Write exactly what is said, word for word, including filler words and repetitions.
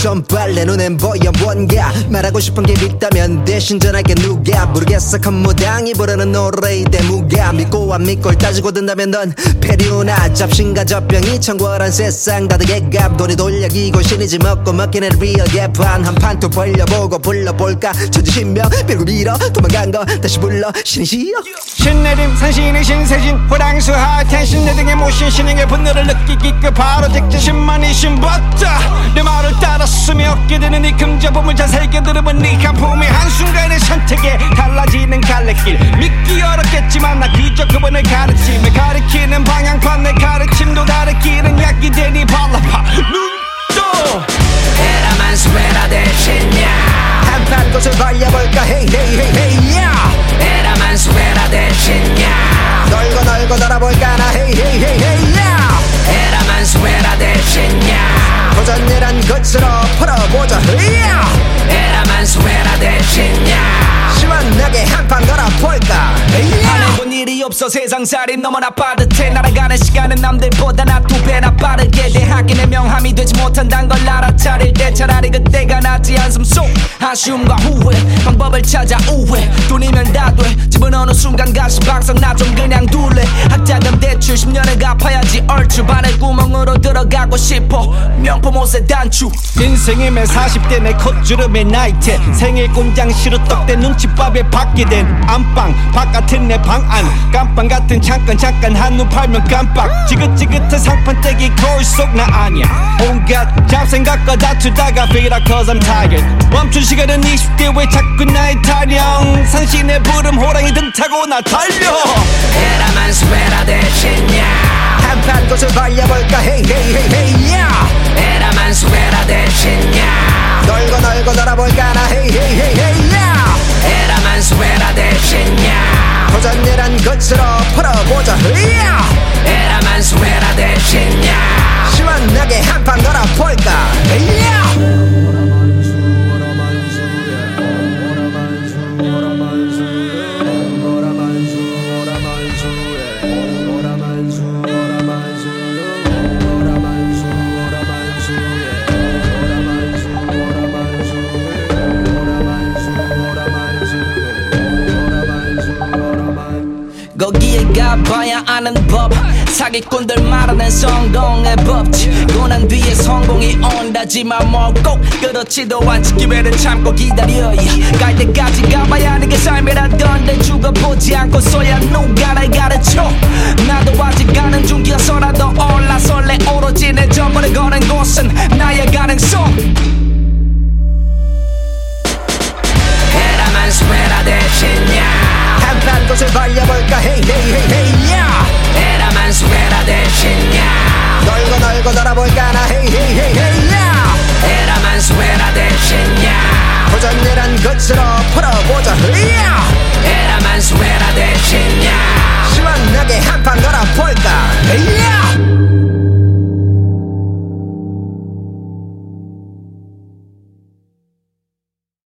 좀 빨래 눈엔 보여 뭔가 말하고 싶은 게 있다면 대신 전할게 누가 모르겠어 컴무당이 부르는 노래의 대무가 믿고 안 믿고를 따지고 든다면 넌 페류나 잡신과 젖병이 청결한 세상 다들 개갑 돈이 돌려기고 신이지 먹고 먹기는 리얼 개판 한판 또 벌려보고 불러볼까 천지신명 빌고 빌어 도망간 거 다시 불러 신이시여 신내림 산신의 신세진 호랑수 하텐신 내 등에 모신 신에게 분노를 느끼기까 바로 직진신만이 신봤다 내 말을 따랐으며 얻게 되는 이 금자범을 자세하게 들으면 네 간품이 한순간의 선택에 달라지는 갈래길 믿기 어렵겠지만 나 그저 그분을 가르침에 가리키는 방향판 내 가르침도 다르기는 약이 되니 발라봐 눈도 에라만 수에라 대신야 한판 꽃을 발려볼까 헤이 헤이 헤이 헤이 야 에라만 수에라 대신야 널고 널고 돌아볼까 나 헤이 헤이 헤이 헤이 야 에라만 수에라 대신야 도전이란 것으로 풀어보자 헤이야 에라만 수에라 대신야 시원하게 한판 걸어볼까 헤이야 안 해본 일이 없어 세상살이 너무나 빠듯해 날아가는 시간은 남들보다 나 두 배나 빠르게 대학인의 명함이 되지 못한단 걸 알아차릴 때 차라리 그때가 낫지 한숨 속 아쉬움과 후회 방법을 찾아 우회 돈이면 다 돼 집은 어느 순간 가시 박성 나 좀 그냥 둘래 학자금 대출 십 년을 갚아야지 얼추 바늘구멍으로 들어가고 싶어 명품 옷에 단추 인생의 매 사십 대 내 콧주름의 나이트 생일 꼼장 시루떡 때 눈칫밥에 받게 된 안방 바깥은 내 방 안 깜빵 같은 잠깐 잠깐 한눈 팔면 깜빡 지긋지긋한 상판떼기 거울 속 나 아니야 온갖 잡생각과 다투다가 feel like cause I'm tired 멈춘 시간은 이십 대 왜 자꾸 나의 타령 산신의 부름 호랑이 등 타고 나 달려 에라만 수에라 대신야 한판 꽃을 발려볼까 헤이 헤이 헤이 헤이 야 에라만 수에라 대신야 널고 널고 돌아볼까 나 헤이 헤이 헤이 헤이 야 에라만 수에라 대신야 도전이란 것으로 풀어보자 헤이야 에라만 수에라 대신야 시원하게 한판 걸어볼까 헤이야 거기에 가봐야 아는 법 사기꾼들 말하는 성공의 법칙 고난 뒤에 성공이 온다지만 뭐 꼭 그렇지도 않지 기회를 참고 기다려 갈 때까지 가봐야 하는 게 삶이라던데 죽어보지 않고서야 누가 날 가르쳐 나도 아직 가는 중이어서라도 올라설래 오로지 내 전부를 거는 곳은 나의 가능성 에라만 수에라 대신야 한판 꽃을 발려볼까 헤이 헤이 헤이 헤이 야 에라만 수에라 대신야 널고 널고 돌아볼까 나 헤이 헤이 헤이 헤이 야 에라만 수에라 대신야 도전이란 것으로 풀어보자 헤이야